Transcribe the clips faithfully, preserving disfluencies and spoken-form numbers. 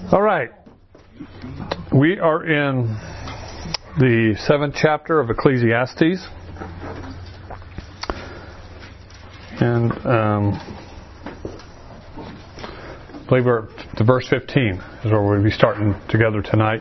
All right. We are in the seventh chapter of Ecclesiastes. And um, I believe we're to verse fifteen is where we'll be starting together tonight.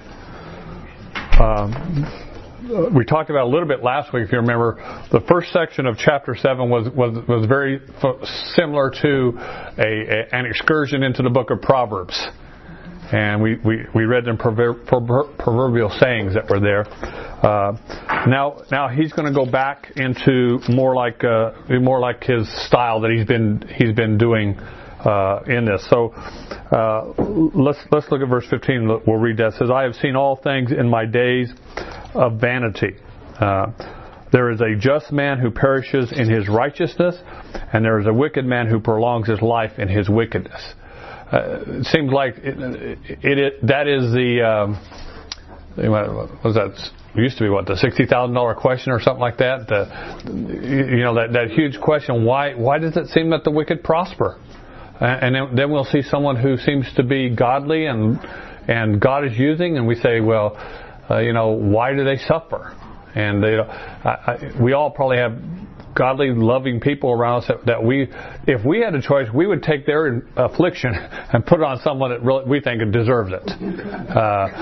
Um, we talked about a little bit last week, if you remember. The first section of chapter seven was was, was very similar to a, a, an excursion into the book of Proverbs. And we, we, we read them proverbial sayings that were there. Uh, now now he's going to go back into more like uh, more like his style that he's been he's been doing uh, in this. So uh, let's let's look at verse fifteen. We'll read that. It says, "I have seen all things in my days of vanity. Uh, there is a just man who perishes in his righteousness, and there is a wicked man who prolongs his life in his wickedness." Uh, it seems like it, it, it, that is the um, what was that? It used to be what, the sixty thousand dollar question or something like that. The, you know, that, that huge question. Why why does it seem that the wicked prosper? And then, then we'll see someone who seems to be godly and and God is using, and we say, well, uh, you know, why do they suffer? And they, I, I, we all probably have godly, loving people around us that, that we, if we had a choice, we would take their affliction and put it on someone that really we think deserves it. Uh,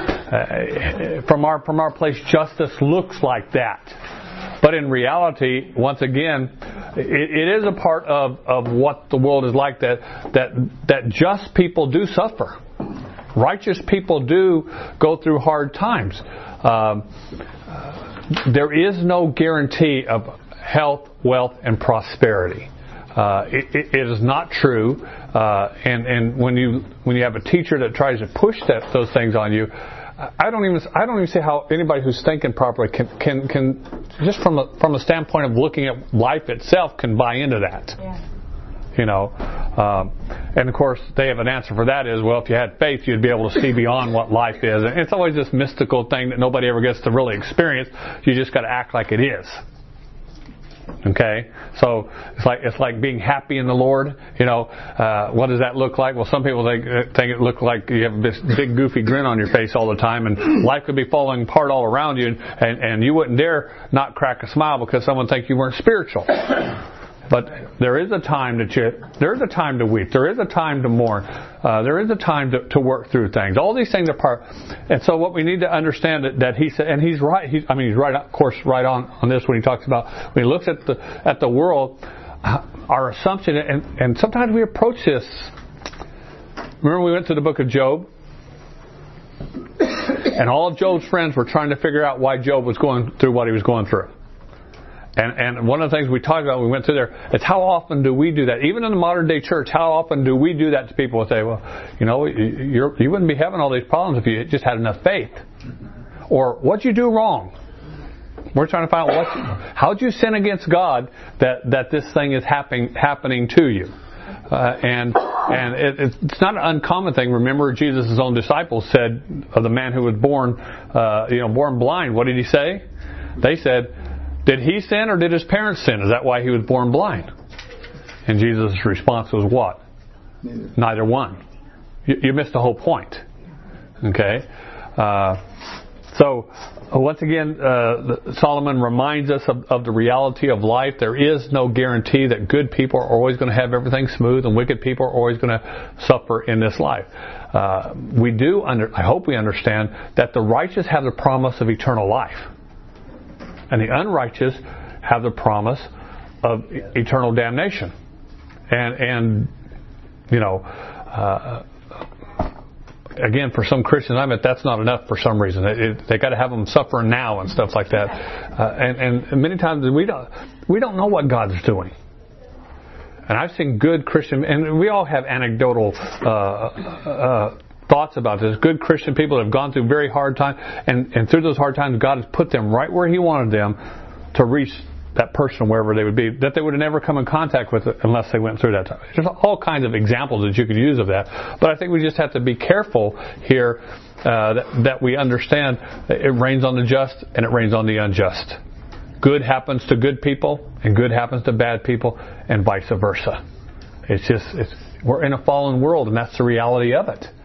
uh, from our from our place, justice looks like that, but in reality, once again, it, it is a part of, of what the world is like, that that that just people do suffer. Righteous people do go through hard times. Um, uh, there is no guarantee of health, wealth, and prosperity. Uh, it, it, it is not true. Uh, and and when you when you have a teacher that tries to push that those things on you, I don't even I don't even see how anybody who's thinking properly can can, can just from a, from a standpoint of looking at life itself can buy into that. Yeah. You know, um, and of course they have an answer for that is, well, if you had faith, you'd be able to see beyond what life is. And it's always this mystical thing that nobody ever gets to really experience. You just got to act like it is. Okay, so it's like it's like being happy in the Lord. You know, uh, what does that look like? Well, some people think, think it looks like you have this big goofy grin on your face all the time, and life could be falling apart all around you, and, and you wouldn't dare not crack a smile because someone thinks you weren't spiritual. But there is a time that you, there is a time to weep. There is a time to mourn. Uh, there is a time to, to work through things. All these things are part. And so what we need to understand that, that he said, and he's right. He's, I mean, he's right, of course, right on on this when he talks about when he looks at the at the world. Our assumption, and and sometimes we approach this. Remember, we went to the book of Job, and all of Job's friends were trying to figure out why Job was going through what he was going through. And, and one of the things we talked about when we went through there is how often do we do that? Even in the modern day church, how often do we do that to people and say, well, you know, you're, you wouldn't be having all these problems if you just had enough faith. Or, what'd you do wrong? We're trying to find out, what, how'd you sin against God that, that this thing is happening, happening to you? Uh, and and it, it's not an uncommon thing. Remember, Jesus' own disciples said of the man who was born, uh, you know, born blind. What did he say? They said, did he sin or did his parents sin? Is that why he was born blind? And Jesus' response was what? Neither, Neither one. You, you missed the whole point. Okay? Uh, so, once again, uh, Solomon reminds us of, of the reality of life. There is no guarantee that good people are always going to have everything smooth and wicked people are always going to suffer in this life. Uh, we do, under, I hope we understand, that the righteous have the promise of eternal life. And the unrighteous have the promise of eternal damnation. And, and you know, uh, again, for some Christians, I mean, that's not enough for some reason. It, it, they got to have them suffering now and stuff like that. Uh, and, and many times we don't, we don't know what God's doing. And I've seen good Christian, and we all have anecdotal uh, uh, thoughts about this. Good Christian people have gone through very hard times, and, and through those hard times, God has put them right where He wanted them to reach that person wherever they would be, that they would have never come in contact with it unless they went through that time. There's all kinds of examples that you could use of that. But I think we just have to be careful here uh, that, that we understand that it rains on the just and it rains on the unjust. Good happens to good people and good happens to bad people and vice versa. It's just, it's, we're in a fallen world and that's the reality of it.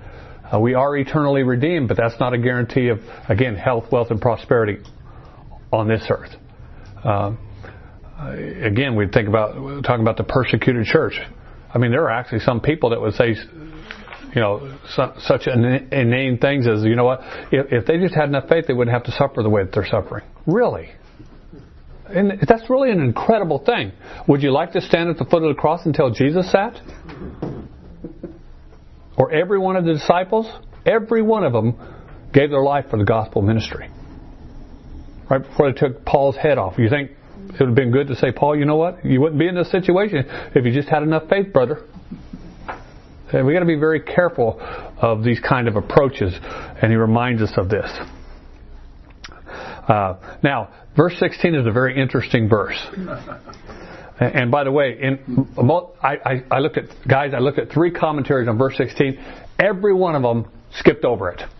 Uh, we are eternally redeemed, but that's not a guarantee of, again, health, wealth, and prosperity on this earth. Um, again, we think about talking about the persecuted church. I mean, there are actually some people that would say, you know, su- such inane things as, you know what, if, if they just had enough faith, they wouldn't have to suffer the way that they're suffering. Really? And that's really an incredible thing. Would you like to stand at the foot of the cross until Jesus sat? Or every one of the disciples? Every one of them gave their life for the gospel ministry. Right before they took Paul's head off. You think it would have been good to say, Paul, you know what? You wouldn't be in this situation if you just had enough faith, brother. And we got to be very careful of these kind of approaches. And he reminds us of this. Uh, now, verse sixteen is a very interesting verse. And by the way, in I, I, I looked at guys. I looked at three commentaries on verse sixteen. Every one of them skipped over it.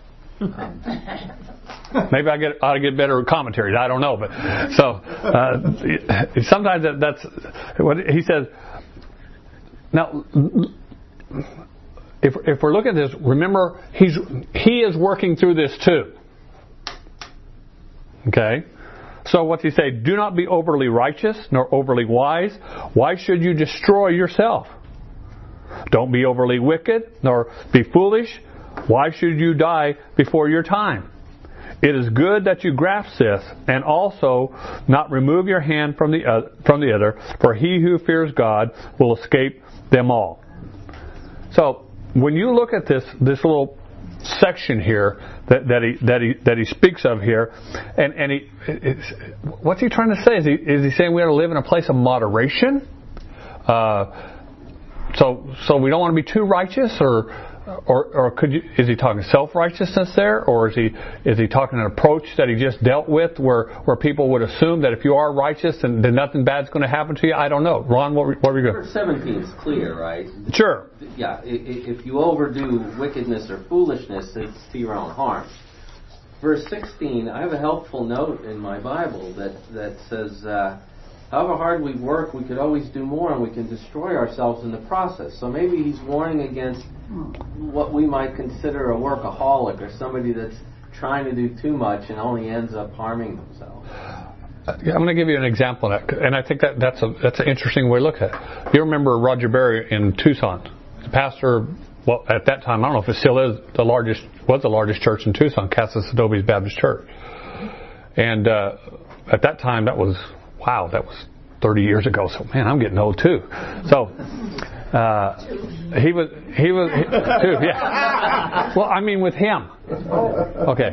Maybe I get ought to get better commentaries. I don't know, but so uh, sometimes that, that's what he says. Now, if if we're looking at this, remember he's he is working through this too. Okay. So what's he say? Do not be overly righteous nor overly wise. Why should you destroy yourself? Don't be overly wicked nor be foolish. Why should you die before your time? It is good that you grasp this, and also not remove your hand from the uh, from the other. For he who fears God will escape them all. So when you look at this this little section here that, that he that he that he speaks of here, and and he it's, what's he trying to say? Is he is he saying we ought to live in a place of moderation? Uh, so so we don't want to be too righteous, or or or could you? Is he talking self-righteousness there, or is he is he talking an approach that he just dealt with, where where people would assume that if you are righteous, then, then nothing bad's going to happen to you? I don't know. Ron, what, what were you going? Verse seventeen is clear, right? Sure. Yeah, if you overdo wickedness or foolishness, it's to your own harm. Verse sixteen, I have a helpful note in my Bible that, that says, uh, however hard we work, we could always do more and we can destroy ourselves in the process. So maybe he's warning against what we might consider a workaholic, or somebody that's trying to do too much and only ends up harming themselves. I'm going to give you an example of that, and I think that that's a that's an interesting way to look at it. You remember Roger Berry in Tucson? The pastor, well, at that time, I don't know if it still is, the largest, was the largest church in Tucson, Casas Adobe's Baptist Church. And uh, at that time, that was, wow, that was thirty years ago. So, man, I'm getting old too. So, uh, he was, he was, he, too, yeah. Well, I mean, with him. Okay.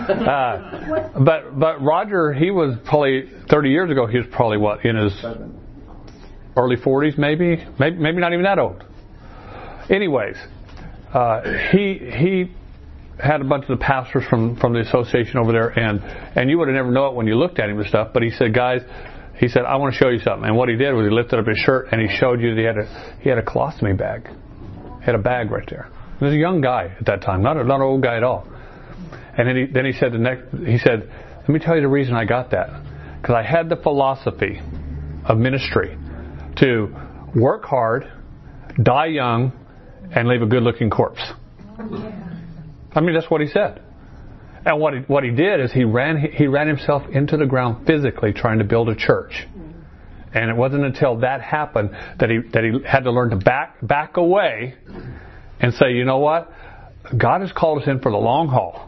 Uh, but, but Roger, he was probably, thirty years ago, he was probably what, in his early forties, maybe? Maybe, maybe not even that old. Anyways, uh, he he had a bunch of the pastors from, from the association over there, and, and you would have never known it when you looked at him and stuff. But he said, guys, he said, I want to show you something. And what he did was he lifted up his shirt and he showed you that he had a he had a colostomy bag. He had a bag right there. He was a young guy at that time, not a, not an old guy at all. And then he then he said the next he said, let me tell you the reason I got that, because I had the philosophy of ministry to work hard, die young, and leave a good-looking corpse. I mean, that's what he said. And what he, what he did is he ran he ran himself into the ground physically trying to build a church. And it wasn't until that happened that he that he had to learn to back back away and say, you know what, God has called us in for the long haul.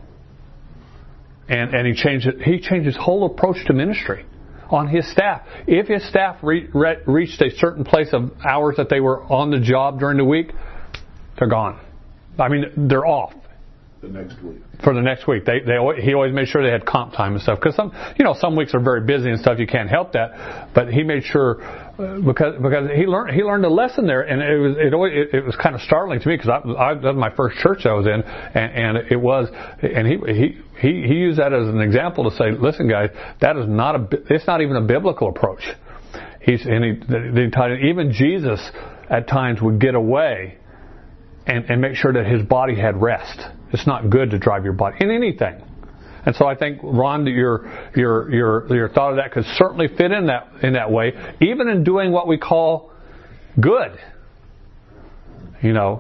And and he changed it, he changed his whole approach to ministry on his staff. If his staff re, re, reached a certain place of hours that they were on the job during the week, they're gone. I mean, they're off. The next week. For the next week. They, they, he always made sure they had comp time and stuff. Because some, you know, some weeks are very busy and stuff. You can't help that. But he made sure, uh, because because he learned he learned a lesson there, and it was it always, it, it was kind of startling to me, because I, I, that was my first church I was in, and, and it was, and he he he he used that as an example to say, listen, guys, that is not a it's not even a biblical approach. He's and he the entire even Jesus at times would get away and, and make sure that his body had rest. It's not good to drive your body in anything. And so I think, Ron, your your your your thought of that could certainly fit in that in that way, even in doing what we call good. You know,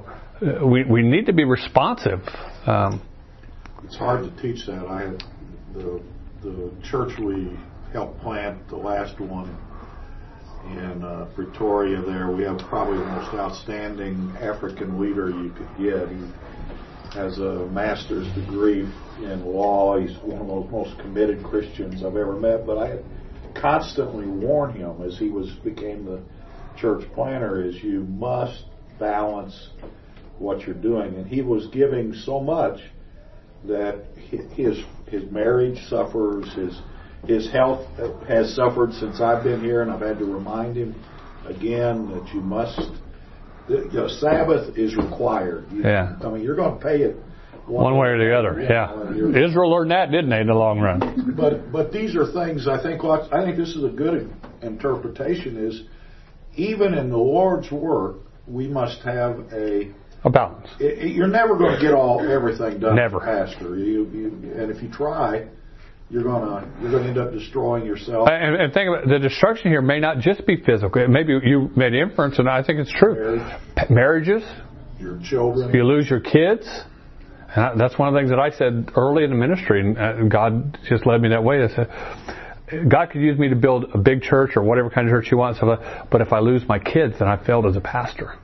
we we need to be responsive. Um, it's hard to teach that. I had the the church we helped plant, the last one in uh, Pretoria. There, we have probably the most outstanding African leader you could get. He has a master's degree in law. He's one of the most committed Christians I've ever met. But I constantly warn him as he was became the church planner, is you must balance what you're doing. And he was giving so much that his his marriage suffers, his his health has suffered since I've been here, and I've had to remind him again that you must. The, you know, Sabbath is required. You, yeah. I mean, you're going to pay it one, one way or the other. Yeah. Israel learned that, didn't they, in the long run? But but these are things. I think. What I think this is a good interpretation is, even in the Lord's work, we must have a a balance. It, it, you're never going to get all everything done, never, Pastor. You, you and if you try, you're gonna you're gonna end up destroying yourself. And, and think about it, the destruction here may not just be physical. Maybe you made inference, and I think it's true. Marriage, Marriages, your children. You lose your kids. And that's one of the things that I said early in the ministry, and God just led me that way. I said, God could use me to build a big church or whatever kind of church He wants, but if I lose my kids, then I failed as a pastor.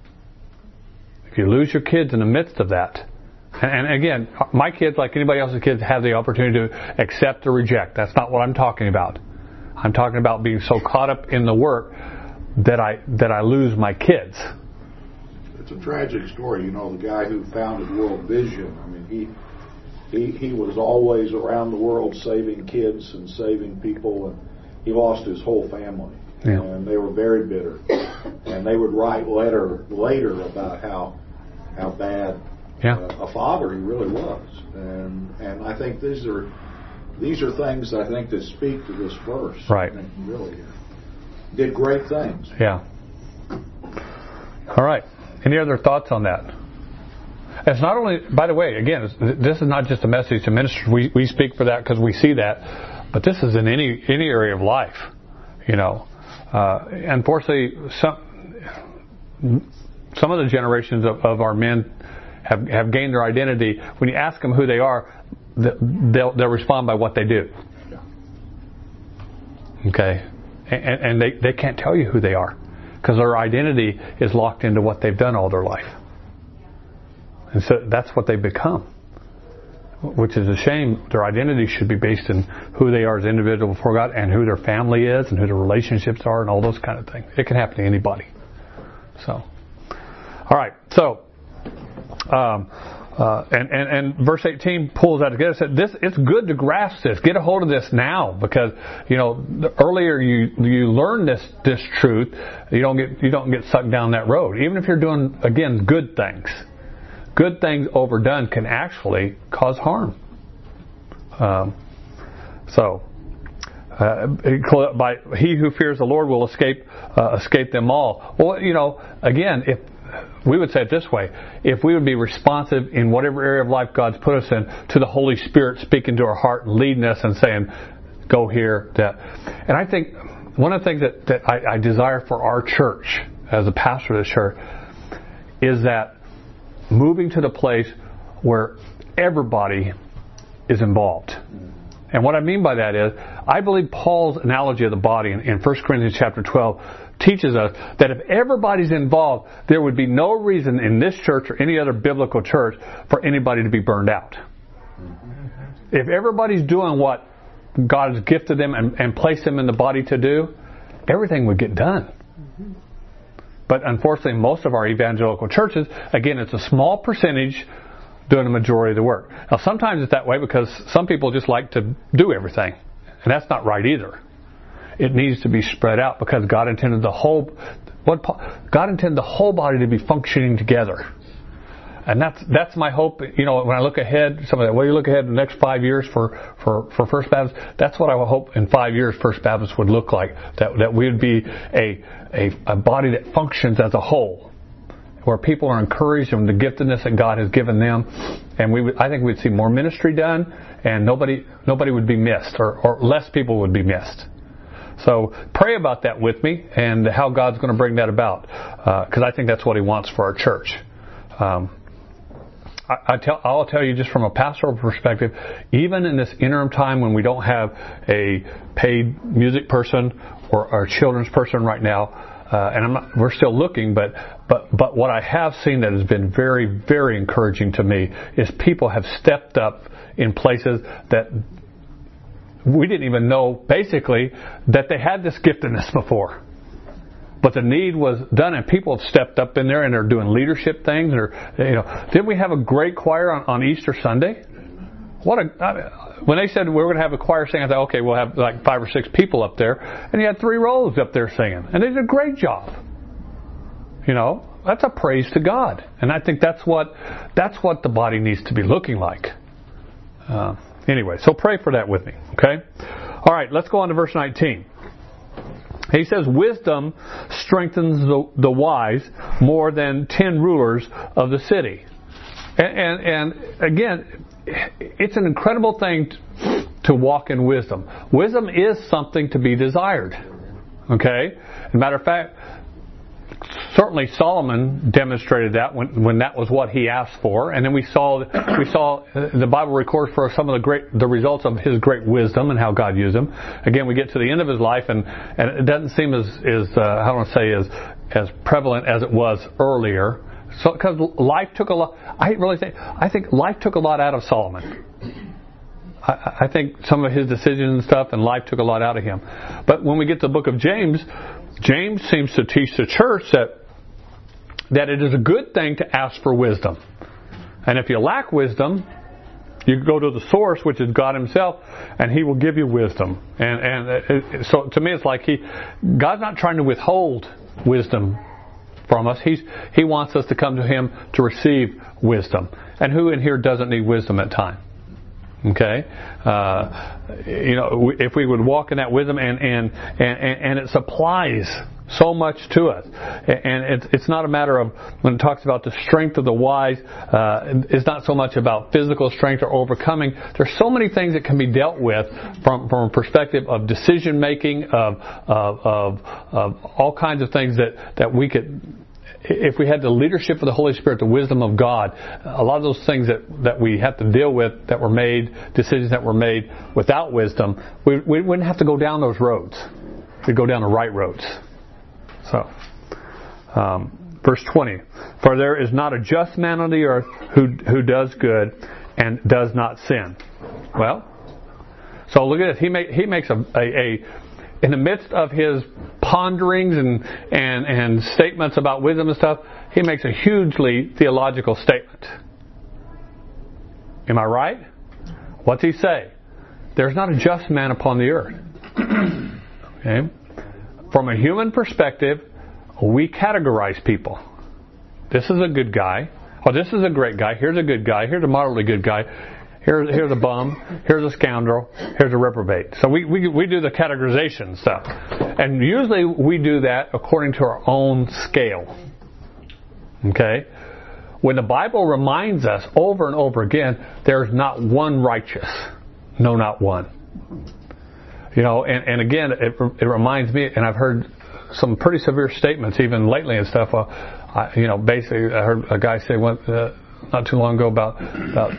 If you lose your kids in the midst of that, and, and again, my kids, like anybody else's kids, have the opportunity to accept or reject. That's not what I'm talking about. I'm talking about being so caught up in the work that I that I lose my kids. It's a tragic story. You know, the guy who founded World Vision, I mean, he he he was always around the world saving kids and saving people, and he lost his whole family. Yeah. And they were very bitter. And they would write letter later about how how bad yeah. uh, a father he really was. And and I think these are these are things I think that speak to this verse. Right. I think he really did great things. Yeah. All right. Any other thoughts on that? It's not only, by the way, again, this is not just a message to ministers. We we speak for that because we see that, but this is in any any area of life. You know, uh, unfortunately, some some of the generations of, of our men have have gained their identity. When you ask them who they are, they'll they'll respond by what they do. Okay, and, and they they can't tell you who they are because their identity is locked into what they've done all their life. And so that's what they've become, which is a shame. Their identity should be based in who they are as individuals before God and who their family is and who their relationships are and all those kind of things. It can happen to anybody. So, all right. So, um, uh, and, and, and verse eighteen pulls that together. Said this, it's good to grasp this. Get a hold of this now, because you know the earlier you you learn this this truth, you don't get you don't get sucked down that road. Even if you're doing again good things. Good things overdone can actually cause harm. Um, so, uh, by he who fears the Lord will escape uh, escape them all. Well, you know, again, if we would say it this way, if we would be responsive in whatever area of life God's put us in to the Holy Spirit speaking to our heart and leading us and saying, "Go here." That, and I think one of the things that, that I, I desire for our church as a pastor of this church is that. Moving to the place where everybody is involved. And what I mean by that is, I believe Paul's analogy of the body in, in First Corinthians chapter twelve teaches us that if everybody's involved, there would be no reason in this church or any other biblical church for anybody to be burned out. If everybody's doing what God has gifted them and, and placed them in the body to do, everything would get done. But unfortunately, most of our evangelical churches, again, it's a small percentage doing the majority of the work. Now, sometimes it's that way because some people just like to do everything. And that's not right either. It needs to be spread out because God intended the whole, what God intended the whole body to be functioning together. And that's that's my hope. You know, when I look ahead, somebody, well, you look ahead in the next five years for, for, for First Baptist, that's what I hope in five years First Baptist would look like. That that we would be a, a a body that functions as a whole, where people are encouraged in the giftedness that God has given them, and we would, I think we'd see more ministry done, and nobody nobody would be missed, or, or less people would be missed. So pray about that with me and how God's going to bring that about, because uh, I think that's what He wants for our church. Um, I, I tell, I'll tell you just from a pastoral perspective, even in this interim time when we don't have a paid music person or, or a children's person right now, uh, and I'm not, we're still looking, but, but, but what I have seen that has been very, very encouraging to me is people have stepped up in places that we didn't even know, basically, that they had this giftedness before. But the need was done, and people have stepped up in there, and they're doing leadership things. Or, you know, didn't we have a great choir on, on Easter Sunday? What a! I mean, when they said we were going to have a choir singing, I thought, okay, we'll have like five or six people up there, and you had three rows up there singing, and they did a great job. You know, that's a praise to God, and I think that's what that's what the body needs to be looking like. Uh, anyway, so pray for that with me, okay? All right, let's go on to verse nineteen. He says, wisdom strengthens the, the wise more than ten rulers of the city. And, and, and again, it's an incredible thing to, to walk in wisdom. Wisdom is something to be desired. Okay? As a matter of fact, certainly Solomon demonstrated that when, when that was what he asked for, and then we saw we saw the Bible records for some of the great the results of his great wisdom and how God used him. Again, we get to the end of his life, and, and it doesn't seem as as uh, I don't want to say as as prevalent as it was earlier. So because life took a lot, I really think I think life took a lot out of Solomon. I, I think some of his decisions and stuff, and life took a lot out of him. But when we get to the book of James, James seems to teach the church that that it is a good thing to ask for wisdom. And if you lack wisdom, you go to the source, which is God Himself, and He will give you wisdom. And and it, so to me, it's like He, God's not trying to withhold wisdom from us. He's He wants us to come to Him to receive wisdom. And who in here doesn't need wisdom at times? Okay, uh, you know, if we would walk in that wisdom, and and and, and it supplies so much to us, and it's it's not a matter of when it talks about the strength of the wise. Uh, it's not so much about physical strength or overcoming. There's so many things that can be dealt with from from a perspective of decision making, of of of, of all kinds of things that that we could. If we had the leadership of the Holy Spirit, the wisdom of God, a lot of those things that, that we have to deal with, that were made, decisions that were made without wisdom, we, we wouldn't have to go down those roads. We'd go down the right roads. So, um, verse twenty, for there is not a just man on the earth who who does good and does not sin. Well, so look at this. He make, he makes a, a, a in the midst of his ponderings and, and, and statements about wisdom and stuff, he makes a hugely theological statement. Am I right? What's he say? There's not a just man upon the earth. Okay? From a human perspective, we categorize people. This is a good guy. Oh, this is a great guy. Here's a good guy. Here's a moderately good guy. Here's, here's a bum, here's a scoundrel, here's a reprobate. So we, we we do the categorization stuff. And usually we do that according to our own scale. Okay? When the Bible reminds us over and over again, there's not one righteous. No, not one. You know, and, and again, it, it reminds me, and I've heard some pretty severe statements even lately and stuff. Uh, I, you know, basically I heard a guy say one, uh, not too long ago about... about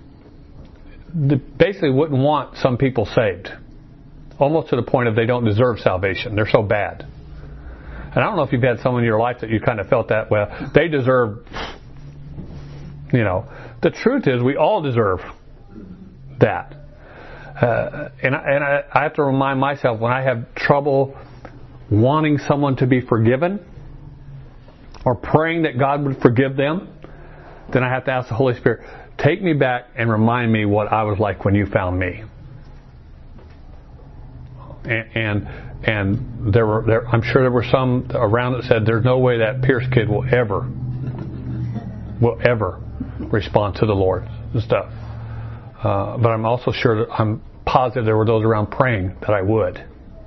basically wouldn't want some people saved. Almost to the point of they don't deserve salvation. They're so bad. And I don't know if you've had someone in your life that you kind of felt that, well, they deserve, you know. The truth is we all deserve that. Uh, and I, and I, I have to remind myself when I have trouble wanting someone to be forgiven or praying that God would forgive them, then I have to ask the Holy Spirit, take me back and remind me what I was like when you found me. And and, and there were there, I'm sure there were some around that said, "There's no way that Pierce kid will ever will ever respond to the Lord and stuff." Uh, but I'm also sure that I'm positive there were those around praying that I would.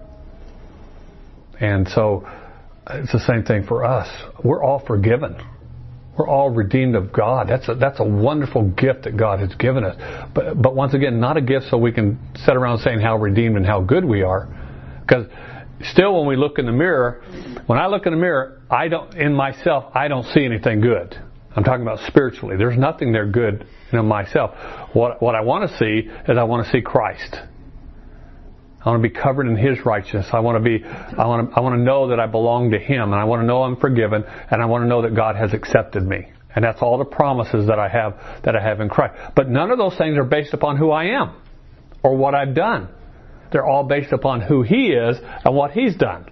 And so it's the same thing for us. We're all forgiven. We're all redeemed of God. That's a, that's a wonderful gift that God has given us. But but once again, not a gift so we can sit around saying how redeemed and how good we are. Because still, when we look in the mirror, when I look in the mirror, I don't in myself I don't see anything good. I'm talking about spiritually. There's nothing there good in myself. What what I want to see is I want to see Christ. I want to be covered in His righteousness. I want to be, I want to, I want to know that I belong to Him, and I want to know I'm forgiven, and I want to know that God has accepted me. And that's all the promises that I have, that I have in Christ. But none of those things are based upon who I am or what I've done. They're all based upon who He is and what He's done.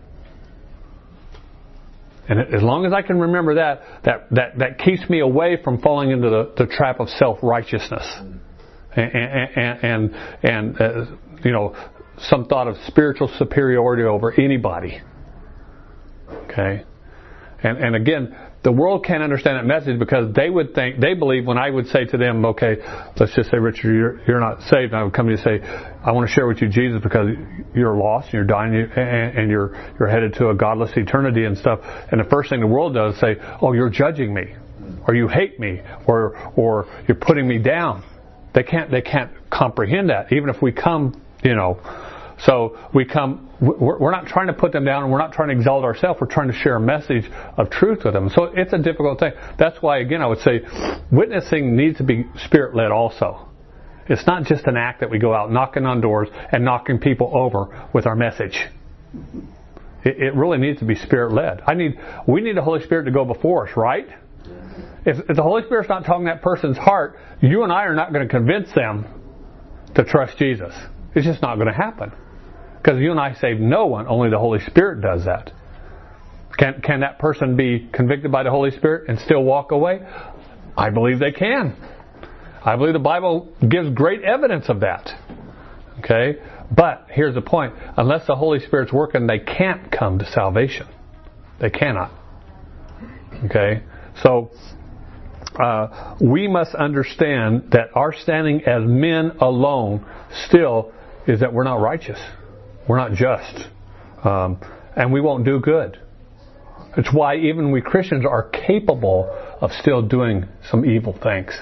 And as long as I can remember that, that, that, that keeps me away from falling into the, the trap of self-righteousness. And, and, and, and uh, you know, some thought of spiritual superiority over anybody. Okay? And, and again, the world can't understand that message because they would think, they believe when I would say to them, okay, let's just say, Richard, you're, you're not saved. And I would come to you and say, I want to share with you Jesus because you're lost and you're dying and, and you're, you're headed to a godless eternity and stuff. And the first thing the world does is say, oh, you're judging me, or you hate me, or, or you're putting me down. They can't, they can't comprehend that. Even if we come, you know, so we come, we're not trying to put them down and we're not trying to exalt ourselves. We're trying to share a message of truth with them. So it's a difficult thing. That's why, again, I would say witnessing needs to be Spirit-led also. It's not just an act that we go out knocking on doors and knocking people over with our message. It, it really needs to be Spirit-led. I need, we need the Holy Spirit to go before us, right? If, if the Holy Spirit's not talking that person's heart, you and I are not going to convince them to trust Jesus. It's just not going to happen. Because you and I save no one, only the Holy Spirit does that. Can can that person be convicted by the Holy Spirit and still walk away? I believe they can. I believe the Bible gives great evidence of that. Okay? But here's the point. Unless the Holy Spirit's working, they can't come to salvation. They cannot. Okay? So, uh, we must understand that our standing as men alone still is that we're not righteous. We're not just. Um, and we won't do good. It's why even we Christians are capable of still doing some evil things.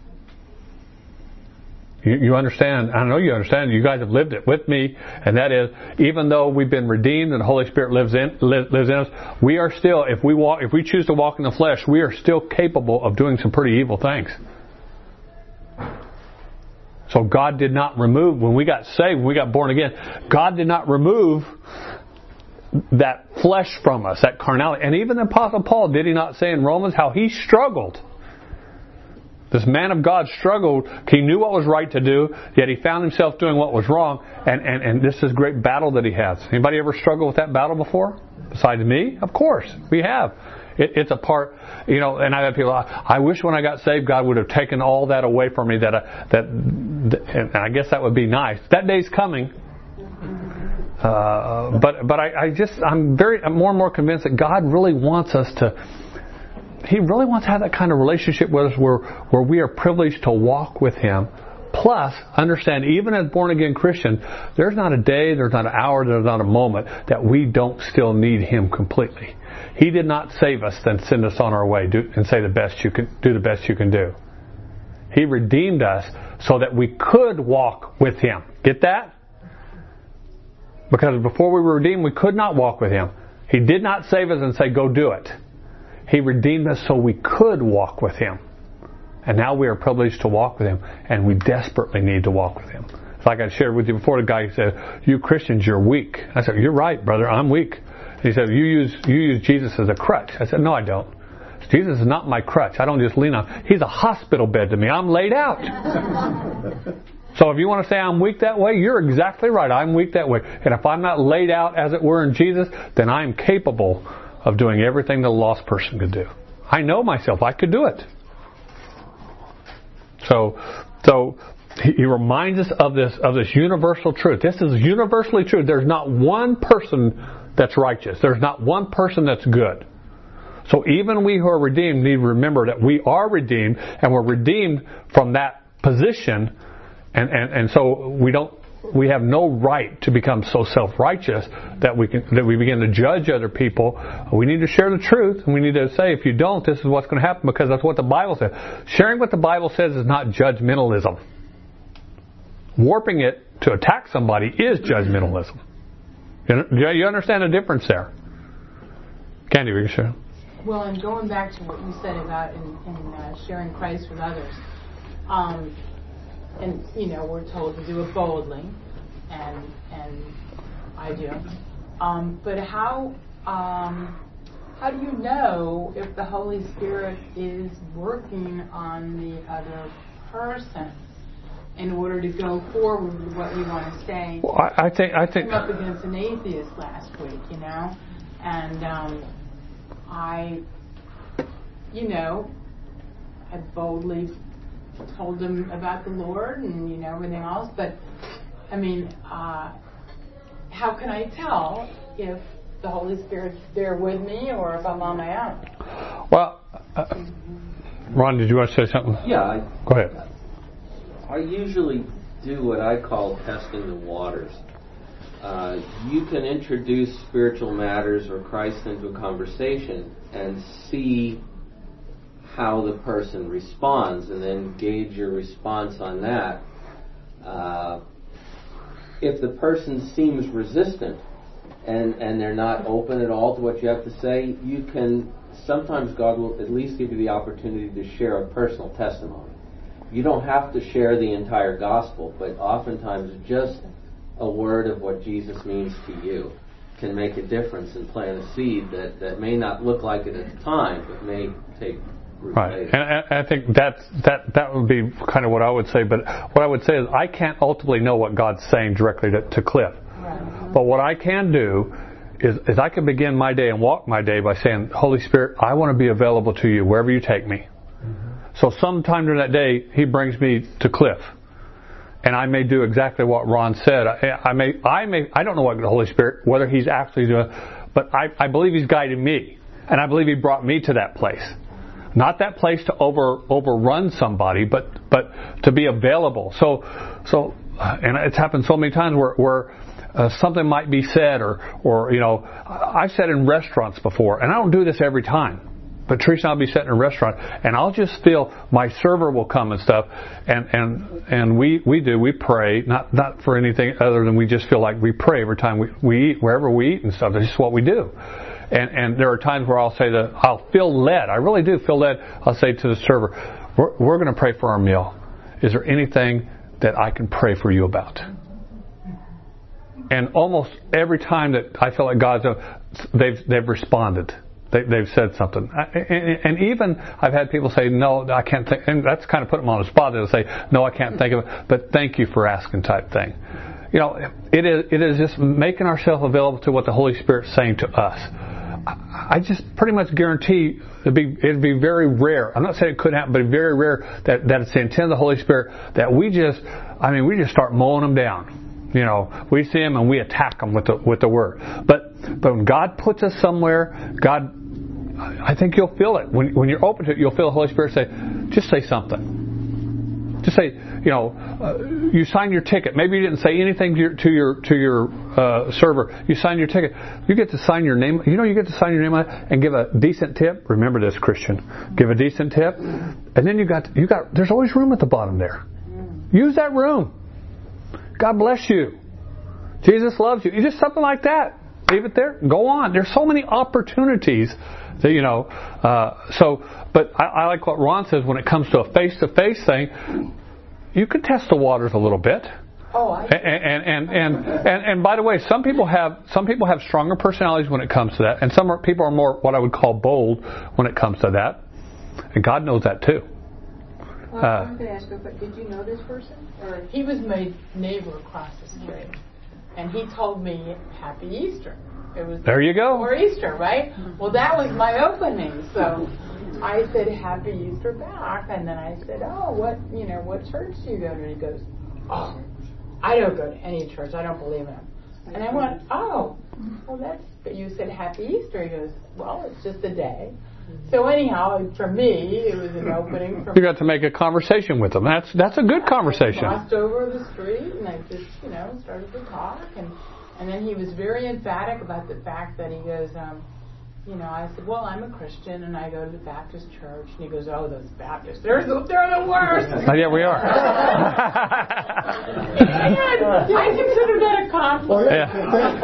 You, you understand, I know you understand, you guys have lived it with me, and that is, even though we've been redeemed and the Holy Spirit lives in, lives in us, we are still, if we walk, if we choose to walk in the flesh, we are still capable of doing some pretty evil things. So God did not remove, when we got saved, when we got born again, God did not remove that flesh from us, that carnality. And even the Apostle Paul, did he not say in Romans how he struggled? This man of God struggled. He knew what was right to do, yet he found himself doing what was wrong. And, and, and this is a great battle that he has. Anybody ever struggled with that battle before? Besides me? Of course, we have. It, it's a part, you know, and I have people, I, I wish when I got saved God would have taken all that away from me, that, I, that, and I guess that would be nice. That day's coming. Uh, but, but I, I just, I'm very, I'm more and more convinced that God really wants us to, He really wants to have that kind of relationship with us where, where we are privileged to walk with Him. Plus, understand, even as born-again Christians, there's not a day, there's not an hour, there's not a moment that we don't still need Him completely. He did not save us, then send us on our way do, and say the best you can do the best you can do. He redeemed us so that we could walk with Him. Get that? Because before we were redeemed, we could not walk with Him. He did not save us and say, go do it. He redeemed us so we could walk with Him. And now we are privileged to walk with Him. And we desperately need to walk with Him. It's like I shared with you before, the guy said, you Christians, you're weak. I said, you're right, brother, I'm weak. He said, you use you use Jesus as a crutch. I said, no, I don't. Jesus is not my crutch. I don't just lean on. He's a hospital bed to me. I'm laid out. So if you want to say I'm weak that way, you're exactly right. I'm weak that way. And if I'm not laid out, as it were, in Jesus, then I am capable of doing everything that a lost person could do. I know myself. I could do it. So, so he reminds us of this of this universal truth. This is universally true. There's not one person that's righteous. There's not one person that's good. So even we who are redeemed need to remember that we are redeemed, and we're redeemed from that position, and, and, and so we don't we have no right to become so self-righteous that we can that we begin to judge other people. We need to share the truth, and we need to say, if you don't, this is what's going to happen, because that's what the Bible says. Sharing what the Bible says is not judgmentalism. Warping it to attack somebody is judgmentalism. You understand the difference there? Candy, will you share? Well, and going back to what you said about in, in uh, sharing Christ with others, um, and you know we're told to do it boldly, and and I do. Um, but how um, how do you know if the Holy Spirit is working on the other person in order to go forward with what you want to say? Well, I, I think I think I came up against an atheist last week, you know, and um, I, you know, I boldly told him about the Lord and you know everything else, but I mean, uh, how can I tell if the Holy Spirit's there with me or if I'm on my own? Well, uh, Ron, did you want to say something? Yeah. I, Go ahead. I usually do what I call testing the waters. Uh, you can introduce spiritual matters or Christ into a conversation and see how the person responds and then gauge your response on that. Uh, if the person seems resistant and, and they're not open at all to what you have to say, you can, sometimes God will at least give you the opportunity to share a personal testimony. You don't have to share the entire gospel, but oftentimes just a word of what Jesus means to you can make a difference and plant a seed that, that may not look like it at the time, but may take root Right, later. and I, I think that's, that that would be kind of what I would say. But what I would say is I can't ultimately know what God's saying directly to, to Cliff. Right. But what I can do is, is I can begin my day and walk my day by saying, Holy Spirit, I want to be available to you wherever you take me. So sometime during that day, he brings me to Cliff, and I may do exactly what Ron said. I, I may, I may, I don't know what the Holy Spirit, whether he's actually doing, but I, I believe he's guiding me, and I believe he brought me to that place. Not that place to over overrun somebody, but but to be available. So so, and it's happened so many times where where uh, something might be said, or or you know, I've said in restaurants before, and I don't do this every time. But Teresa and I'll be sitting in a restaurant, and I'll just feel my server will come and stuff, and and and we, we do we pray not not for anything other than we just feel like we pray every time we, we eat, wherever we eat and stuff. That's just what we do. And and there are times where I'll say that I'll feel led. I really do feel led. I'll say to the server, "We're, we're going to pray for our meal. Is there anything that I can pray for you about?" And almost every time that I feel like God's, they've they've responded. They, they've said something. And even I've had people say, no, I can't think, and that's kind of put them on the spot. They'll say, no, I can't think of it, but thank you for asking type thing. You know, it is, it is just making ourselves available to what the Holy Spirit's saying to us. I just pretty much guarantee it'd be, it'd be very rare. I'm not saying it could happen, but very rare that, that it's the intent of the Holy Spirit that we just, I mean, we just start mowing them down. You know, we see them and we attack them with the, with the Word. But, but when God puts us somewhere, God, I think you'll feel it. When, when you're open to it, you'll feel the Holy Spirit say, just say something. Just say, you know, uh, you sign your ticket. Maybe you didn't say anything to your to your, to your uh, server. You sign your ticket. You get to sign your name. You know, you get to sign your name on it and give a decent tip. Remember this, Christian. Give a decent tip. And then you got, you got, there's always room at the bottom there. Use that room. God bless you. Jesus loves you. Just something like that. Leave it there. Go on. There's so many opportunities. That, you know, uh, so, but I, I like what Ron says when it comes to a face-to-face thing, you can test the waters a little bit. Oh, I and and, and and and and by the way, some people have some people have stronger personalities when it comes to that, and some are, people are more what I would call bold when it comes to that, and God knows that too. Well, I was going to ask you, but did you know this person? Or he was my neighbor across the street, and he told me Happy Easter. It was there you go. For Easter, right? Well, that was my opening. So I said Happy Easter back, and then I said, "Oh, what you know, what church do you go to?" And he goes, "Oh, I don't go to any church. I don't believe in them." And I went, "Oh, well, that's." But you said Happy Easter. He goes, "Well, it's just a day." So anyhow, for me, it was an opening. For you got to make a conversation with them. That's that's a good conversation. I crossed over the street, and I just you know started to talk and. And then he was very emphatic about the fact that he goes, um, you know, I said, well, I'm a Christian and I go to the Baptist church. And he goes, oh, those Baptists, they're the, they're the worst. Oh, yeah, we are. I consider that a compliment. Yeah.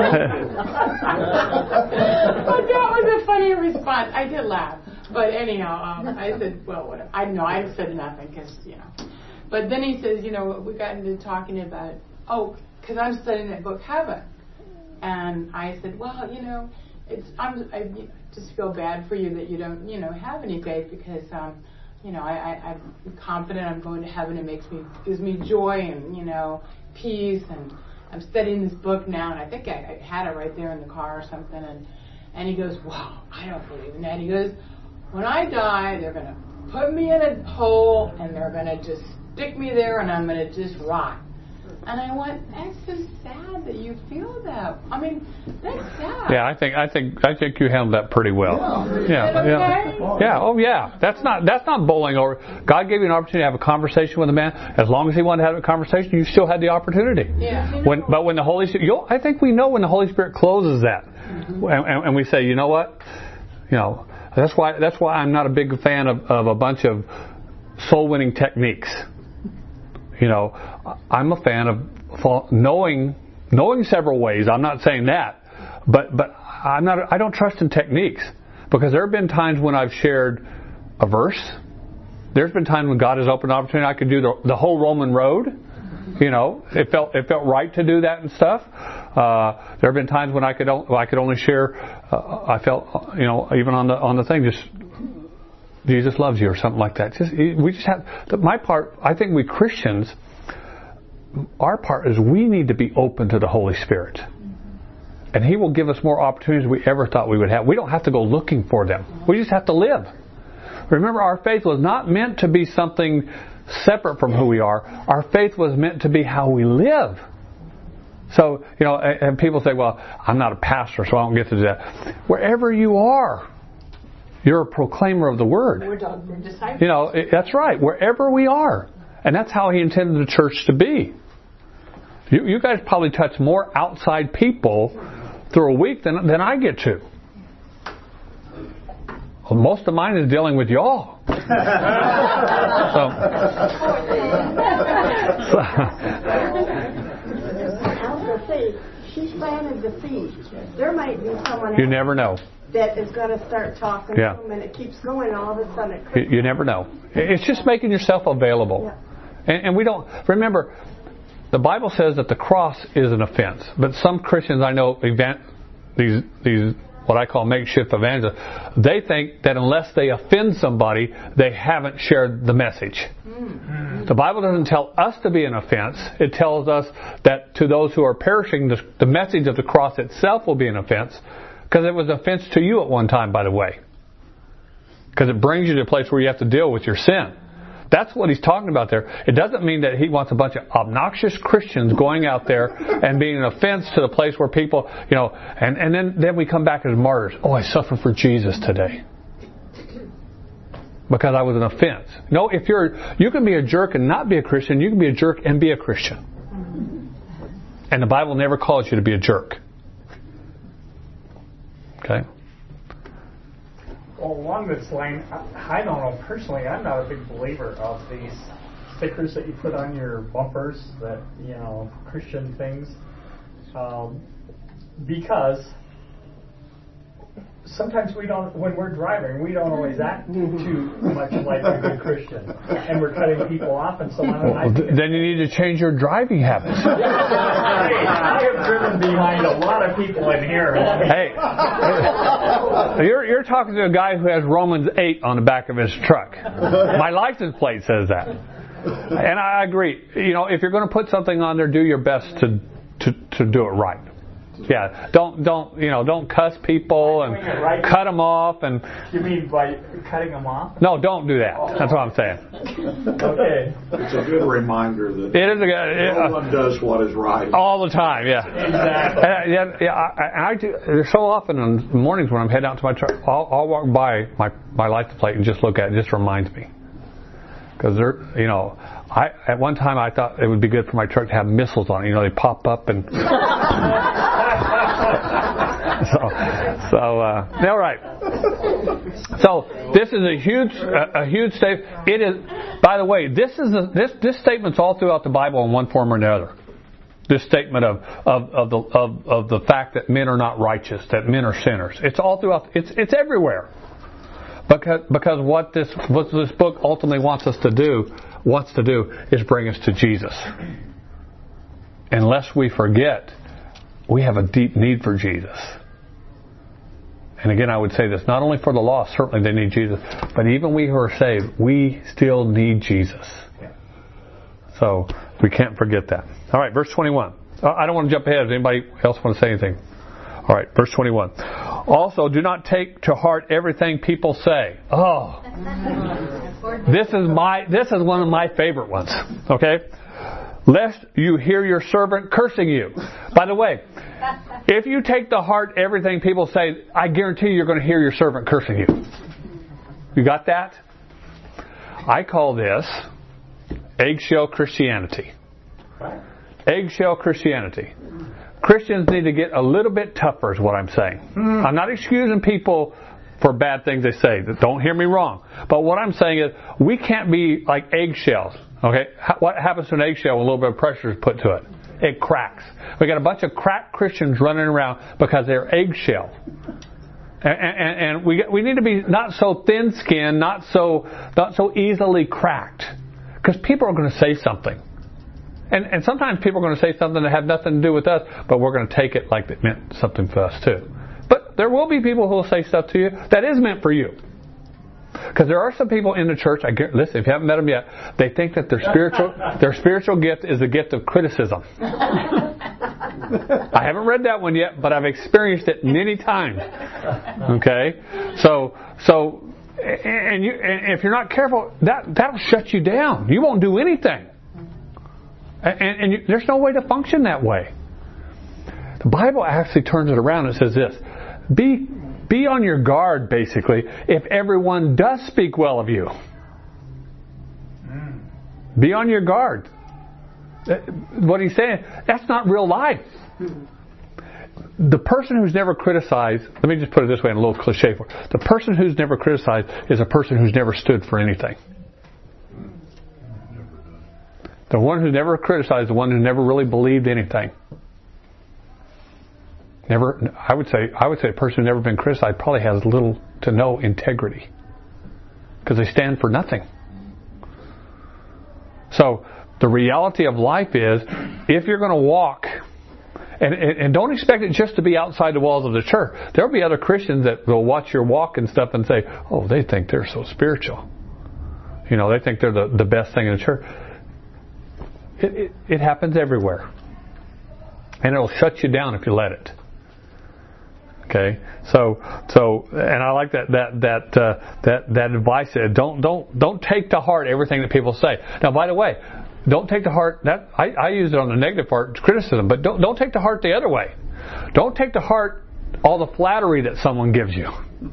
But that was a funny response. I did laugh. But anyhow, um, I said, well, whatever. I know I said nothing because, you know. But then he says, you know, we got into talking about, oh, because I'm studying that book, Heaven. And I said, well, you know, it's I'm, I just feel bad for you that you don't, you know, have any faith because, um, you know, I, I, I'm confident I'm going to heaven. It makes me, gives me joy and, you know, peace. And I'm studying this book now, and I think I, I had it right there in the car or something. And, and he goes, wow, I don't believe in that. He goes, when I die, they're going to put me in a hole, and they're going to just stick me there, and I'm going to just rot. And I went, that's so sad that you feel that. I mean, that's sad. Yeah, I think I think I think you handled that pretty well. Yeah, okay? yeah, yeah. Oh, yeah. That's not that's not bowling over. God gave you an opportunity to have a conversation with a man. As long as he wanted to have a conversation, you still had the opportunity. Yeah. When, but when the Holy Spirit, you'll, I think we know when the Holy Spirit closes that, mm-hmm. and, and, and we say, you know what, you know, that's why that's why I'm not a big fan of, of a bunch of soul winning techniques. You know, I'm a fan of knowing knowing several ways. I'm not saying that, but but I'm not. I don't trust in techniques because there have been times when I've shared a verse. There's been times when God has opened an opportunity. I could do the, the whole Roman road. You know, it felt it felt right to do that and stuff. Uh, there have been times when I could I could only share. Uh, I felt you know even on the on the thing just. Jesus loves you or something like that. Just, we just have my part. I think we Christians, our part is we need to be open to the Holy Spirit, and He will give us more opportunities than we ever thought we would have. We don't have to go looking for them. We just have to live. Remember, our faith was not meant to be something separate from who we are. Our faith was meant to be how we live. So you know, and people say, "Well, I'm not a pastor, so I don't get to do that." Wherever you are. You're a proclaimer of the Word. We're disciples. You know, that's right. Wherever we are. And that's how He intended the church to be. You, you guys probably touch more outside people through a week than, than I get to. Well, most of mine is dealing with y'all. so, so I was going to say, she's planted the seed. There might be someone else. You never know. That is going to start talking yeah. to them, and it keeps going. All of a sudden, it you, you never know. It's just making yourself available, yeah. and, and we don't remember. The Bible says that the cross is an offense, but some Christians I know, event, these these what I call makeshift evangelists, they think that unless they offend somebody, they haven't shared the message. Mm-hmm. The Bible doesn't tell us to be an offense. It tells us that to those who are perishing, the, the message of the cross itself will be an offense. Because it was an offense to you at one time, by the way. Because it brings you to a place where you have to deal with your sin. That's what he's talking about there. It doesn't mean that he wants a bunch of obnoxious Christians going out there and being an offense to the place where people, you know, and, and then, then we come back as martyrs. Oh, I suffer for Jesus today. Because I was an offense. No, if you're, you can be a jerk and not be a Christian. You can be a jerk and be a Christian. And the Bible never calls you to be a jerk. Okay. Well, along this line, I, I don't know personally. I'm not a big believer of these stickers that you put on your bumpers, that you know, Christian things, um, because sometimes we don't. When we're driving, we don't always act too much like a good Christian, and we're cutting people off and so on. And I well, then you need to change your driving habits. I have driven behind a lot of people in here. Hey, you're you're talking to a guy who has Romans eight on the back of his truck. My license plate says that, and I agree. You know, if you're going to put something on there, do your best to to to do it right. Yeah, don't don't you know don't cuss people and right. cut them off and. You mean by cutting them off? No, don't do that. That's what I'm saying. Okay. It's a good reminder that it is a good, no one does what is right all the time. Yeah. Exactly. And, yeah, yeah. I, I do. There's so often in the mornings when I'm heading out to my truck, I'll, I'll walk by my my license plate and just look at it. It just reminds me. Because they're, you know, I at one time I thought it would be good for my truck to have missiles on it. You know, they pop up and. so, so uh, all right. So this is a huge, a, a huge statement. It is. By the way, this is a, this this statement's all throughout the Bible in one form or another. This statement of of of the of, of the fact that men are not righteous, that men are sinners. It's all throughout. It's it's everywhere. Because because what this what this book ultimately wants us to do wants to do is bring us to Jesus. Unless we forget, we have a deep need for Jesus. And again, I would say this, not only for the lost, certainly they need Jesus, but even we who are saved, we still need Jesus. So we can't forget that. All right, verse twenty-one. I don't want to jump ahead. Does anybody else want to say anything? All right, verse twenty-one. Also, do not take to heart everything people say. Oh, this is my this is one of my favorite ones. Okay, lest you hear your servant cursing you. By the way, if you take to heart everything people say, I guarantee you you're going to hear your servant cursing you. You got that? I call this eggshell Christianity. Eggshell Christianity. Christians need to get a little bit tougher is what I'm saying. I'm not excusing people for bad things they say. Don't hear me wrong. But what I'm saying is we can't be like eggshells. Okay? What happens to an eggshell when a little bit of pressure is put to it? It cracks. We got a bunch of cracked Christians running around because they're eggshell. And, and, and we we need to be not so thin-skinned, not so not so easily cracked. Because people are going to say something. And, and sometimes people are going to say something that have nothing to do with us, but we're going to take it like it meant something for us too. But there will be people who will say stuff to you that is meant for you. Because there are some people in the church, I get, listen, if you haven't met them yet, they think that their spiritual their spiritual gift is the gift of criticism. I haven't read that one yet, but I've experienced it many times. Okay? So, so, and, you, and if you're not careful, that, that'll shut you down. You won't do anything. And, and you, there's no way to function that way. The Bible actually turns it around and says this: be be on your guard, basically, if everyone does speak well of you. Be on your guard. What he's saying, that's not real life. The person who's never criticized, let me just put it this way in a little cliche form. The person who's never criticized is a person who's never stood for anything. The one who never criticized, the one who never really believed anything. Never, I would say, I would say a person who's never been criticized probably has little to no integrity, because they stand for nothing. So the reality of life is, if you're going to walk, and, and, and don't expect it just to be outside the walls of the church. There'll be other Christians that will watch your walk and stuff and say, "Oh, they think they're so spiritual. You know, they think they're the, the best thing in the church." It, it, it happens everywhere. And it'll shut you down if you let it. Okay? So, so, and I like that, that, that, uh, that, that advice. Don't, don't, don't take to heart everything that people say. Now, by the way, don't take to heart that, I, I use it on the negative part, criticism, but don't, don't take to heart the other way. Don't take to heart all the flattery that someone gives you.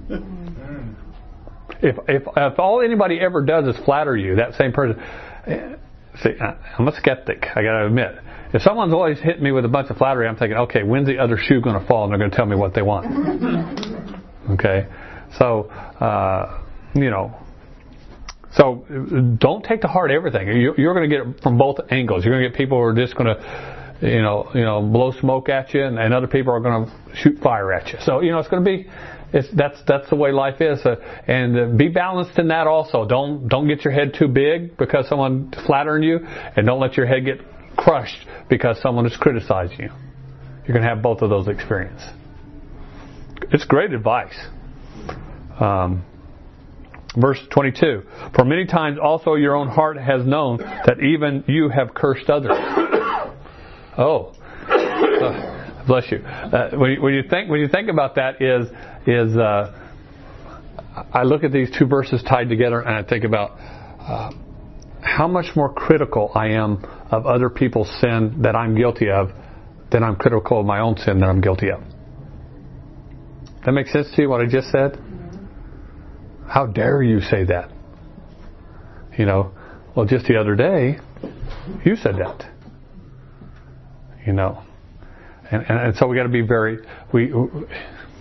If, if, if all anybody ever does is flatter you, that same person, see, I'm a skeptic, I gotta admit. If someone's always hitting me with a bunch of flattery, I'm thinking, okay, when's the other shoe going to fall and they're going to tell me what they want? Okay? So, uh, you know, so don't take to heart everything. You're going to get it from both angles. You're going to get people who are just going to, you know, you know, blow smoke at you, and, and other people are going to shoot fire at you. So, you know, it's going to be, it's, that's that's the way life is, uh, and uh, be balanced in that also. Don't don't get your head too big because someone's flattering you, and don't let your head get crushed because someone is criticizing you. You're going to have both of those experiences. It's great advice. Um, verse twenty-two. For many times also your own heart has known that even you have cursed others. Oh, uh, bless you. Uh, when you. When you think when you think about that, is is uh, I look at these two verses tied together and I think about uh, how much more critical I am of other people's sin that I'm guilty of than I'm critical of my own sin that I'm guilty of. That makes sense to you, what I just said? How dare you say that? You know, well, just the other day, you said that. You know. And, and, and so we got to be very, we,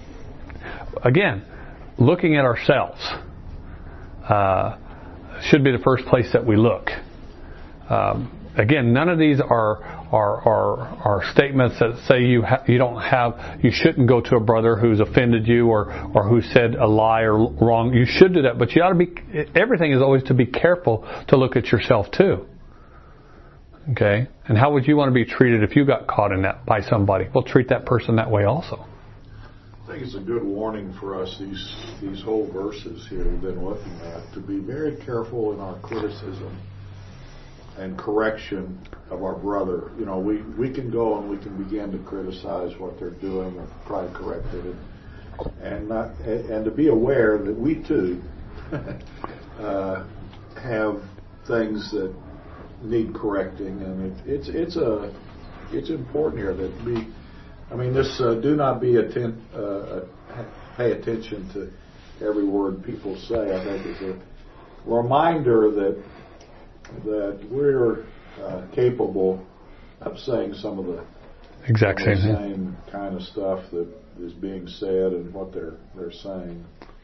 again, looking at ourselves uh, should be the first place that we look. Um, again, none of these are are are, are statements that say you ha- you don't have you shouldn't go to a brother who's offended you or or who said a lie or wrong. You should do that, but you ought to be. Everything is always to be careful to look at yourself too. Okay, and how would you want to be treated if you got caught in that by somebody? Well, treat that person that way also. I think it's a good warning for us, these these whole verses here we've been looking at, to be very careful in our criticism and correction of our brother. You know, we, we can go and we can begin to criticize what they're doing or try to correct it, and and, not, and, and to be aware that we too uh, have things that need correcting, and it, it's it's a it's important here that we. I mean, this uh, do not be atten- uh, pay attention to every word people say. I think is a reminder that that we're uh, capable of saying some of the exact same, the thing. same kind of stuff that is being said and what they're they're saying,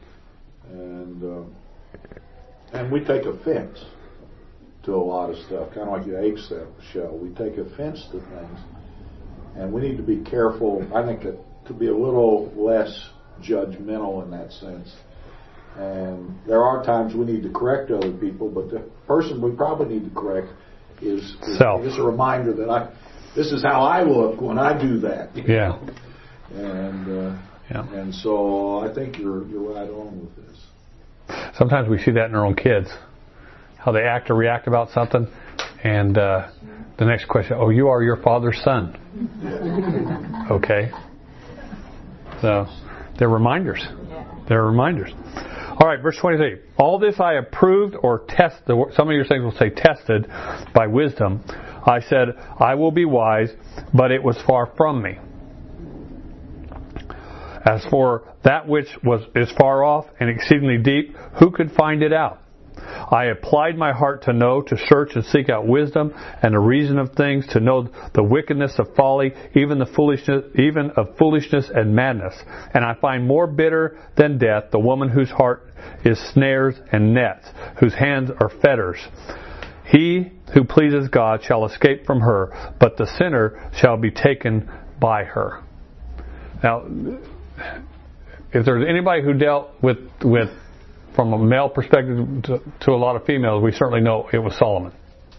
and um, and we take offense to a lot of stuff, kind of like the ape shell. We take offense to things. And we need to be careful, I think, that, to be a little less judgmental in that sense. And there are times we need to correct other people, but the person we probably need to correct is, is just a reminder that I, this is how I look when I do that. Yeah. And uh, yeah. and so I think you're you're right on with this. Sometimes we see that in our own kids, how they act or react about something, and uh, the next question, oh, you are your father's son. Okay. So, they're reminders. They're reminders. All right, verse twenty-three. All this I approved or tested, some of your things will say tested by wisdom. I said, I will be wise, but it was far from me. As for that which was is far off and exceedingly deep, who could find it out? I applied my heart to know, to search and seek out wisdom and the reason of things, to know the wickedness of folly, even the foolishness, even of foolishness and madness. And I find more bitter than death the woman whose heart is snares and nets, whose hands are fetters. He who pleases God shall escape from her, but the sinner shall be taken by her. Now, if there's anybody who dealt with with from a male perspective to, to a lot of females, we certainly know it was Solomon.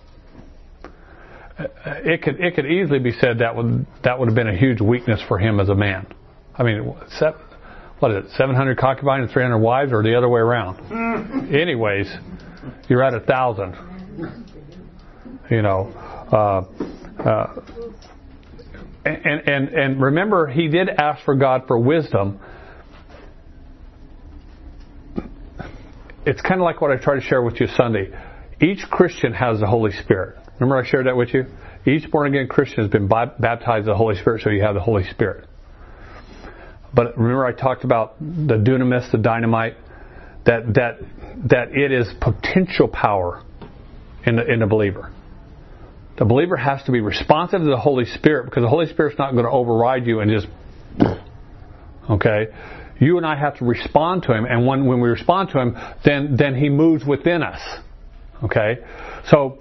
It could it could easily be said that would that would have been a huge weakness for him as a man. I mean, seven, what is it, seven hundred concubines and three hundred wives, or the other way around? Anyways, you're at a thousand. You know, uh, uh, and and and remember, he did ask for God for wisdom. It's kind of like what I try to share with you Sunday. Each Christian has the Holy Spirit. Remember I shared that with you? Each born-again Christian has been baptized in the Holy Spirit, so you have the Holy Spirit. But remember I talked about the dunamis, the dynamite, that that that it is potential power in the, in the believer. The believer has to be responsive to the Holy Spirit, because the Holy Spirit's not going to override you and just, okay? You and I have to respond to Him, and when, when we respond to Him, then, then He moves within us. Okay? So,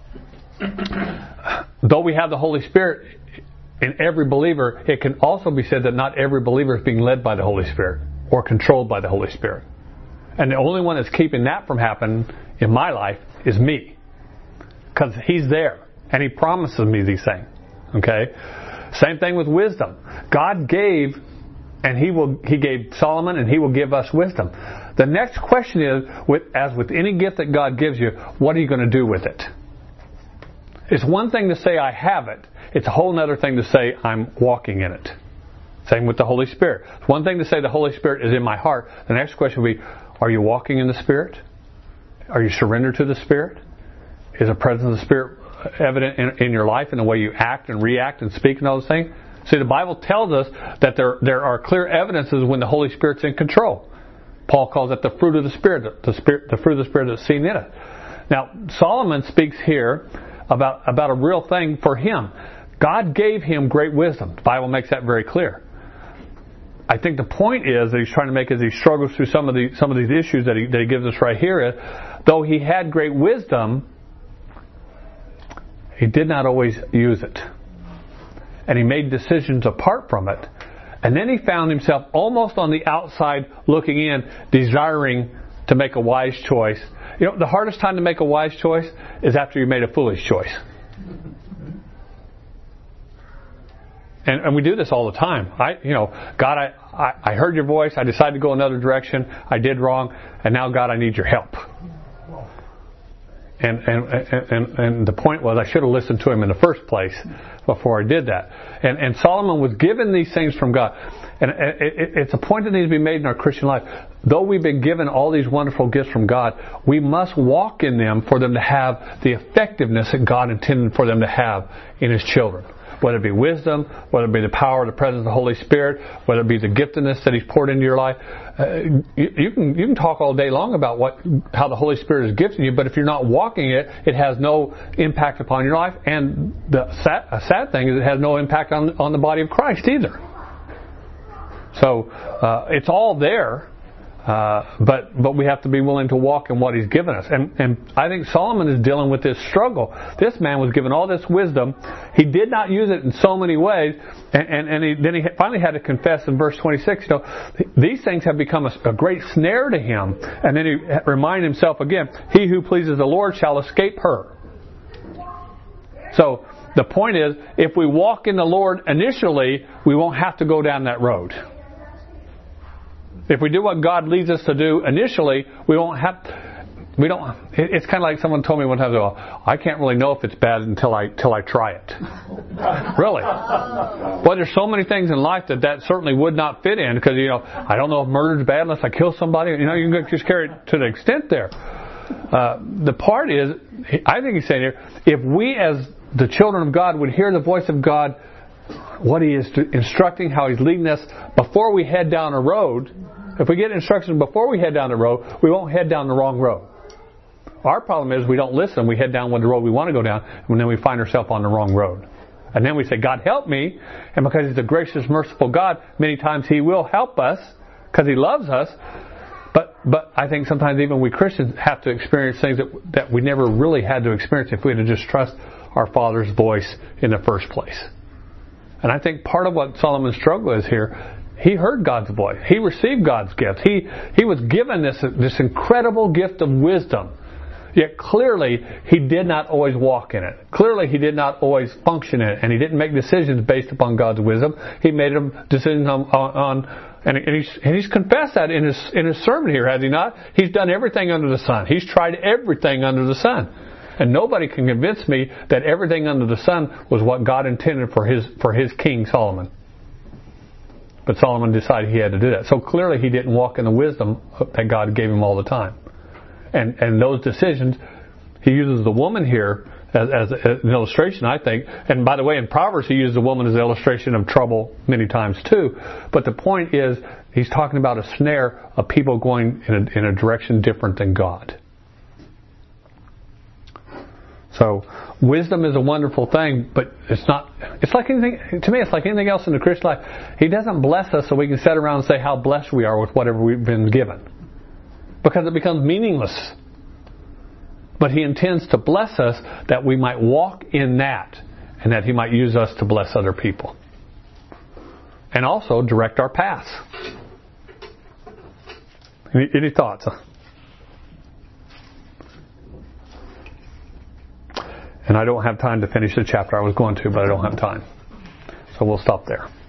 though we have the Holy Spirit in every believer, it can also be said that not every believer is being led by the Holy Spirit or controlled by the Holy Spirit. And the only one that's keeping that from happening in my life is me. Because He's there, and He promises me these things. Okay? Same thing with wisdom. God gave... And he will. He gave Solomon, and He will give us wisdom. The next question is, with, as with any gift that God gives you, what are you going to do with it? It's one thing to say, I have it. It's a whole other thing to say, I'm walking in it. Same with the Holy Spirit. It's one thing to say the Holy Spirit is in my heart. The next question will be, are you walking in the Spirit? Are you surrendered to the Spirit? Is the presence of the Spirit evident in, in your life in the way you act and react and speak and all those things? See, the Bible tells us that there there are clear evidences when the Holy Spirit's in control. Paul calls it the fruit of the Spirit, the spirit, the fruit of the Spirit that's seen in it. Now, Solomon speaks here about about a real thing for him. God gave him great wisdom. The Bible makes that very clear. I think the point is that he's trying to make as he struggles through some of the some of these issues that he that he gives us right here is, though he had great wisdom, he did not always use it. And he made decisions apart from it. And then he found himself almost on the outside looking in, desiring to make a wise choice. You know, the hardest time to make a wise choice is after you made a foolish choice. And, and we do this all the time. I, you know, God, I, I, I heard your voice. I decided to go another direction. I did wrong. And now, God, I need your help. And, and, and, and the point was I should have listened to him in the first place before I did that. And, and Solomon was given these things from God. And it, it, it's a point that needs to be made in our Christian life. Though we've been given all these wonderful gifts from God, we must walk in them for them to have the effectiveness that God intended for them to have in His children. Whether it be wisdom, whether it be the power, the presence of the Holy Spirit, whether it be the giftedness that He's poured into your life, uh, you, you can you can talk all day long about what how the Holy Spirit is gifting you, but if you're not walking it, it has no impact upon your life. And the sad, a sad thing is it has no impact on on the body of Christ either. So uh, it's all there. Uh, but but we have to be willing to walk in what He's given us. And and I think Solomon is dealing with this struggle. This man was given all this wisdom. He did not use it in so many ways. And, and, and he, then he finally had to confess in verse twenty-six, you know, these things have become a, a great snare to him. And then he reminded himself again, he who pleases the Lord shall escape her. So the point is, if we walk in the Lord initially, we won't have to go down that road. If we do what God leads us to do initially, we won't have. We don't. It's kind of like someone told me one time, "Oh, I can't really know if it's bad until I till I try it." Really? Well, there's so many things in life that that certainly would not fit in because you know I don't know if murder is bad unless I kill somebody. You know, you can just carry it to the extent there. Uh, the part is, I think he's saying here, if we as the children of God would hear the voice of God, what He is instructing, how He's leading us before we head down a road. If we get instructions before we head down the road, we won't head down the wrong road. Our problem is we don't listen. We head down the road we want to go down, and then we find ourselves on the wrong road. And then we say, God, help me. And because He's a gracious, merciful God, many times He will help us because He loves us. But but I think sometimes even we Christians have to experience things that, that we never really had to experience if we had to just trust our Father's voice in the first place. And I think part of what Solomon's struggle is here, he heard God's voice. He received God's gift. He he was given this this incredible gift of wisdom. Yet clearly he did not always walk in it. Clearly he did not always function in it. And he didn't make decisions based upon God's wisdom. He made decisions on, on, on and, and, he's, and he's confessed that in his in his sermon here, has he not? He's done everything under the sun. He's tried everything under the sun. And nobody can convince me that everything under the sun was what God intended for his for his king Solomon. But Solomon decided he had to do that. So clearly he didn't walk in the wisdom that God gave him all the time. And and those decisions, he uses the woman here as, as an illustration, I think. And by the way, in Proverbs he used the woman as an illustration of trouble many times too. But the point is, he's talking about a snare of people going in a, in a direction different than God. So wisdom is a wonderful thing, but it's not. It's like anything. To me, it's like anything else in the Christian life. He doesn't bless us so we can sit around and say how blessed we are with whatever we've been given, because it becomes meaningless. But He intends to bless us that we might walk in that, and that He might use us to bless other people, and also direct our paths. Any, any thoughts? And I don't have time to finish the chapter. I was going to, but I don't have time. So we'll stop there.